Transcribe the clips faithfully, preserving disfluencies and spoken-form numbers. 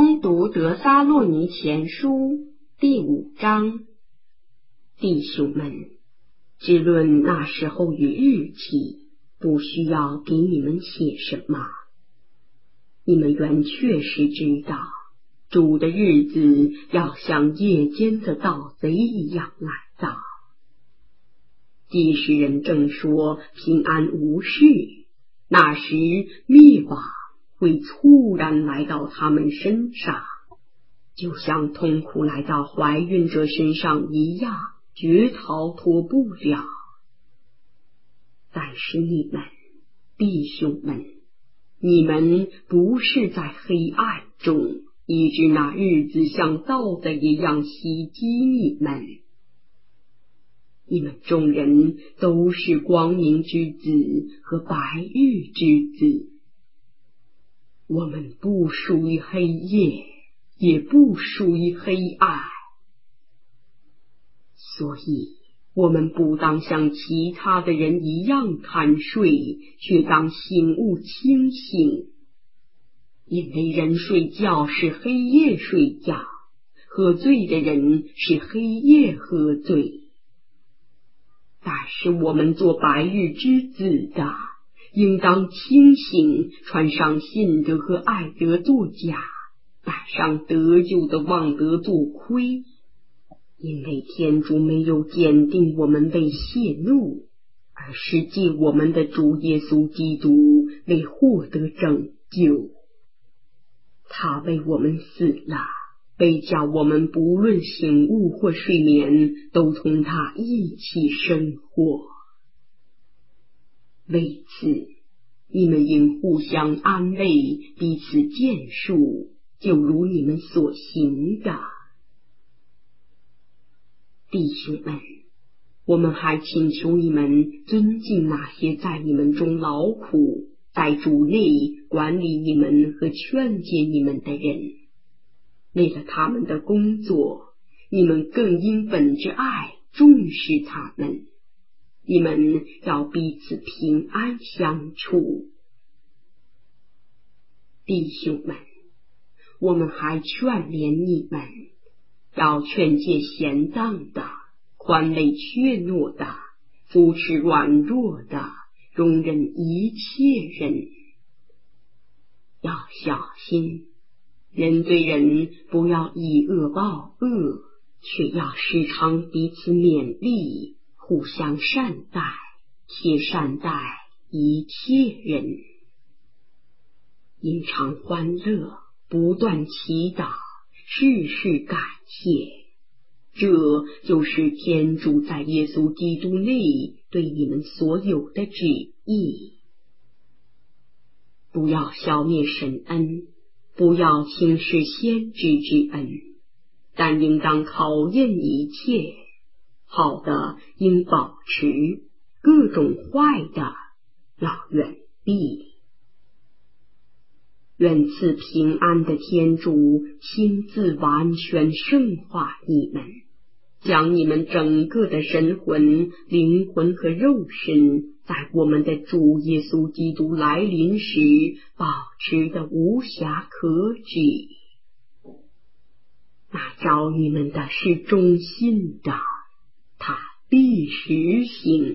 恭读得撒洛尼前书第五章。弟兄们，只论那时候与日期，不需要给你们写什么。你们原确实知道，主的日子要像夜间的盗贼一样来到。即使人正说平安无事，那时灭亡会突然来到他们身上，就像痛苦来到怀孕者身上一样，绝逃脱不了。但是你们，弟兄们，你们不是在黑暗中，以致那日子像盗贼一样袭击你们。你们众人都是光明之子和白日之子。我们不属于黑夜，也不属于黑暗，所以我们不当像其他的人一样贪睡，却当醒悟清醒。因为人睡觉是黑夜睡觉，喝醉的人是黑夜喝醉。但是我们做白日之子的，应当清醒，穿上信德和爱德作甲，戴上得救的望德作盔。因为天主没有鉴定我们为泄怒，而是借我们的主耶稣基督为获得拯救。他为我们死了，为叫我们不论醒悟或睡眠，都同他一起生活。为此，你们应互相安慰，彼此建树，就如你们所行的。弟兄们，我们还请求你们尊敬那些在你们中劳苦，在主内管理你们和劝诫你们的人。为了他们的工作，你们更应本着爱重视他们。你们要彼此平安相处。弟兄们，我们还劝勉你们，要劝诫闲荡的，宽慰怯懦的，扶持软弱的，容忍一切人。要小心，人对人不要以恶报恶，却要时常彼此勉励，互相善待，且善待一切人。应常欢乐，不断祈祷，事事感谢。这就是天主在耶稣基督内对你们所有的旨意。不要消灭神恩，不要轻视先知之恩，但应当考验一切，好的应保持，各种坏的要远避。愿赐平安的天主亲自完全圣化你们，将你们整个的神魂、灵魂和肉身，在我们的主耶稣基督来临时保持的无瑕可指。那召你们的是忠心的，他必实行。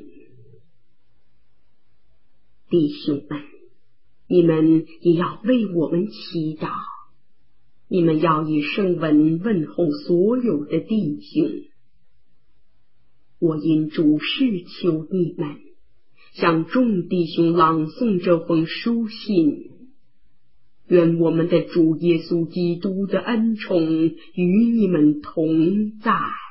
弟兄们，你们也要为我们祈祷。你们要以圣文问候所有的弟兄。我因主事求你们，向众弟兄朗诵这封书信。愿我们的主耶稣基督的恩宠与你们同在。